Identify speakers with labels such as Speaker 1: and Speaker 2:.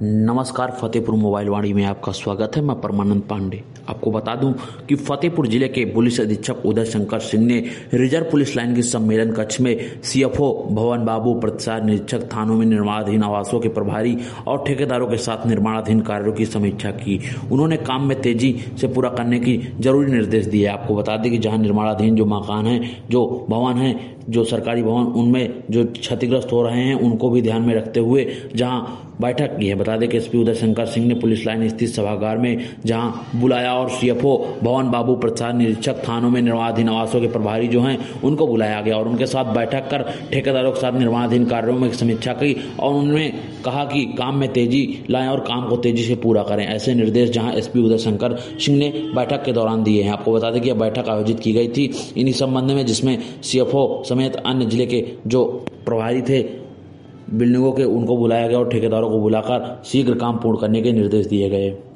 Speaker 1: नमस्कार, फतेहपुर मोबाइल वाणी में आपका स्वागत है। मैं परमानंद पांडे। आपको बता दूं कि फतेहपुर जिले के पुलिस अधीक्षक उदय शंकर सिंह ने रिजर्व पुलिस लाइन के सम्मेलन कक्ष में सीएफओ भवन बाबू, प्रचार निरीक्षक, थानों में निर्माणाधीन आवासों के प्रभारी और ठेकेदारों के साथ निर्माणाधीन कार्यों की समीक्षा की। उन्होंने काम में तेजी से पूरा करने की जरूरी निर्देश दिए। आपको बता दें कि जहां निर्माणाधीन जो मकान हैं, जो भवन हैं, जो सरकारी भवन, उनमें जो क्षतिग्रस्त हो रहे हैं उनको भी ध्यान में रखते हुए जहां बैठक की है। बता दें कि एसपी उदय शंकर सिंह ने पुलिस लाइन स्थित सभागार में जहां बुलाया और सीएफओ भवन बाबू, प्रचार निरीक्षक, थानों में निर्माणाधीन आवासों के प्रभारी जो हैं उनको बुलाया गया और उनके साथ बैठक कर ठेकेदारों के साथ निर्माणाधीन कार्यों में समीक्षा की और उन्होंने कहा कि काम में तेजी लाएं और काम को तेजी से पूरा करें। ऐसे निर्देश जहां एसपी उदय शंकर सिंह ने बैठक के दौरान दिए हैं। आपको बता दें कि यह बैठक आयोजित की गई थी इन्हीं संबंध में, जिसमें सीएफओ समेत अन्य जिले के जो प्रभारी थे बिल्डिंगों के, उनको बुलाया गया और ठेकेदारों को बुलाकर शीघ्र काम पूर्ण करने के निर्देश दिए गए।